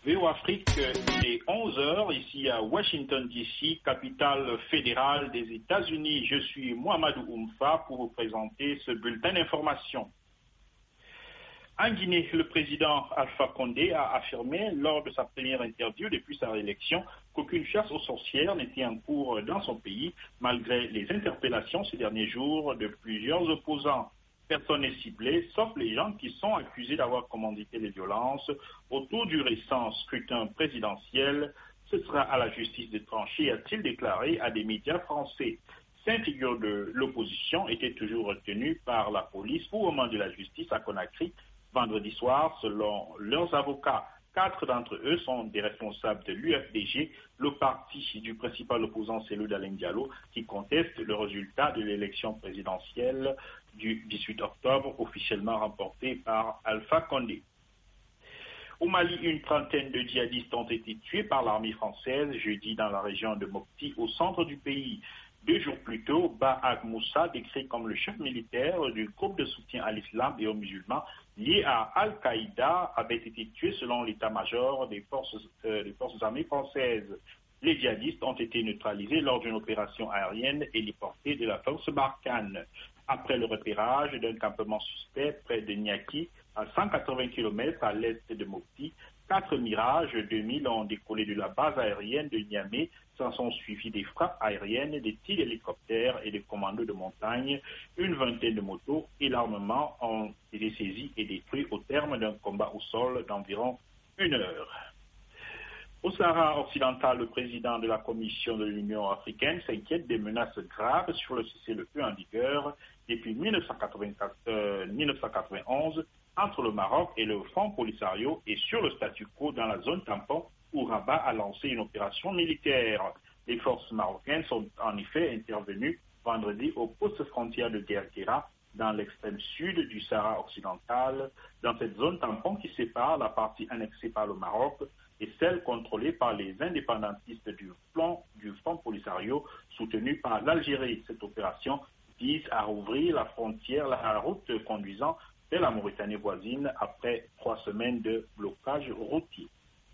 VO Afrique, il est 11 heures ici à Washington DC, capitale fédérale des États-Unis. Je suis Mohamedou Oumfa pour vous présenter ce bulletin d'information. En Guinée, le président Alpha Condé a affirmé lors de sa première interview depuis sa réélection qu'aucune chasse aux sorcières n'était en cours dans son pays, malgré les interpellations ces derniers jours de plusieurs opposants. Personne n'est ciblé, sauf les gens qui sont accusés d'avoir commandité les violences autour du récent scrutin présidentiel. Ce sera à la justice de trancher, a-t-il déclaré à des médias français. 5 figures de l'opposition étaient toujours retenues par la police au moment de la justice à Conakry vendredi soir, selon leurs avocats. 4 d'entre eux sont des responsables de l'UFDG, le parti du principal opposant Cellou Dalein Diallo, qui conteste le résultat de l'élection présidentielle du 18 octobre, officiellement remportée par Alpha Condé. Au Mali, une trentaine de djihadistes ont été tués par l'armée française jeudi dans la région de Mopti, au centre du pays. 2 jours plus tôt, Bahag Moussa, décrit comme le chef militaire du groupe de soutien à l'islam et aux musulmans lié à Al-Qaïda, avait été tué selon l'état-major des forces armées françaises. Les djihadistes ont été neutralisés lors d'une opération aérienne héliportée de la force Barkhane. Après le repérage d'un campement suspect près de Niaki, à 180 km à l'est de Mopti, 4 Mirage 2000 ont décollé de la base aérienne de Niamey. S'en sont suivis des frappes aériennes, des tirs d'hélicoptères et des commandos de montagne. Une vingtaine de motos et l'armement ont été saisis et détruits au terme d'un combat au sol d'environ 1 heure. Au Sahara occidental, le président de la Commission de l'Union africaine s'inquiète des menaces graves sur le cessez-le-feu en vigueur depuis 1991 entre le Maroc et le Front Polisario et sur le statu quo dans la zone tampon où Rabat a lancé une opération militaire. Les forces marocaines sont en effet intervenues vendredi au poste frontière de Guerguera dans l'extrême sud du Sahara occidental, dans cette zone tampon qui sépare la partie annexée par le Maroc et celle contrôlée par les indépendantistes du Front Polisario soutenu par l'Algérie. Cette opération vise à rouvrir la frontière, la route conduisant vers la Mauritanie voisine après 3 semaines de blocage routier.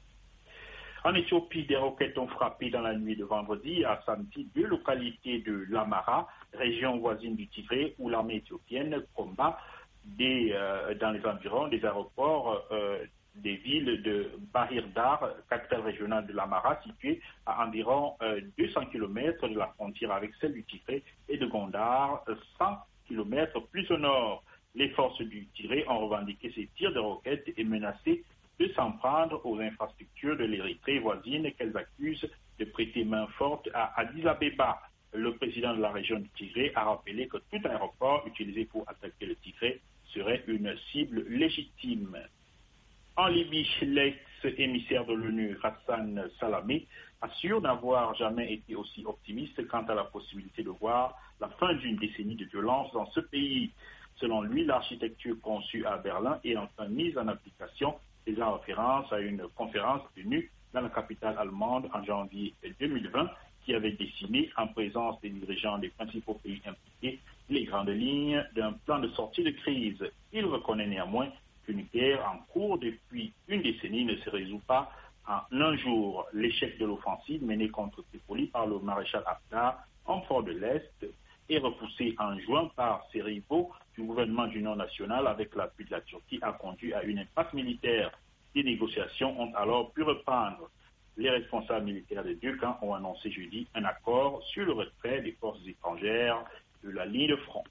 En Éthiopie, des roquettes ont frappé dans la nuit de vendredi à samedi 2 localités de l'Amara, région voisine du Tigré, où l'armée éthiopienne combat dans les environs des aéroports des villes de Bahir Dar, capitale régionale de l'Amara, située à environ 200 km de la frontière avec celle du Tigré, et de Gondar, 100 km plus au nord. Les forces du Tigré ont revendiqué ces tirs de roquettes et menacé de s'en prendre aux infrastructures de l'Érythrée voisine qu'elles accusent de prêter main forte à Addis Abeba. Le président de la région du Tigré a rappelé que tout aéroport utilisé pour attaquer le Tigré serait une cible légitime. En Libye, l'ex-émissaire de l'ONU, Hassan Salamé, assure n'avoir jamais été aussi optimiste quant à la possibilité de voir la fin d'une décennie de violence dans ce pays. Selon lui, l'architecture conçue à Berlin est enfin mise en application, faisant référence à une conférence tenue dans la capitale allemande en janvier 2020 qui avait dessiné, en présence des dirigeants des principaux pays impliqués, les grandes lignes d'un plan de sortie de crise. Il reconnaît néanmoins qu'une guerre en cours depuis une décennie ne se résout pas en un jour. L'échec de l'offensive menée contre Tripoli par le maréchal Haftar en fort de l'Est est repoussé en juin par ses rivaux du gouvernement d'union nationale avec l'appui de la Turquie a conduit à une impasse militaire. Les négociations ont alors pu reprendre. Les responsables militaires des 2 camps ont annoncé jeudi un accord sur le retrait des forces étrangères de la ligne de front.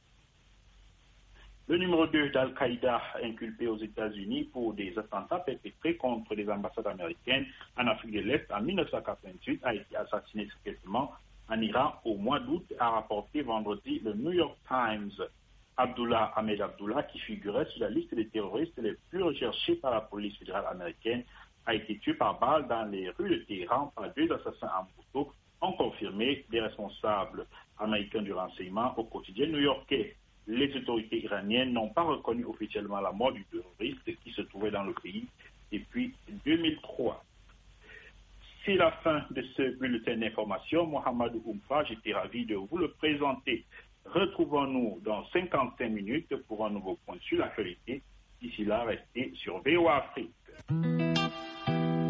Le numéro 2 d'Al-Qaïda, inculpé aux États-Unis pour des attentats perpétrés contre les ambassades américaines en Afrique de l'Est en 1988, a été assassiné secrètement en Iran au mois d'août, a rapporté vendredi le New York Times. Abdullah Ahmed Abdullah, qui figurait sur la liste des terroristes les plus recherchés par la police fédérale américaine, a été tué par balle dans les rues de Téhéran par 2 assassins en moto, ont confirmé les responsables américains du renseignement au quotidien new-yorkais. Les autorités iraniennes n'ont pas reconnu officiellement la mort du terroriste qui se trouvait dans le pays depuis 2003. C'est la fin de ce bulletin d'information. Mohamedou Oumfa, j'étais ravi de vous le présenter. Retrouvons-nous dans 55 minutes pour un nouveau point sur l'actualité. D'ici là, restez sur VOA Afrique.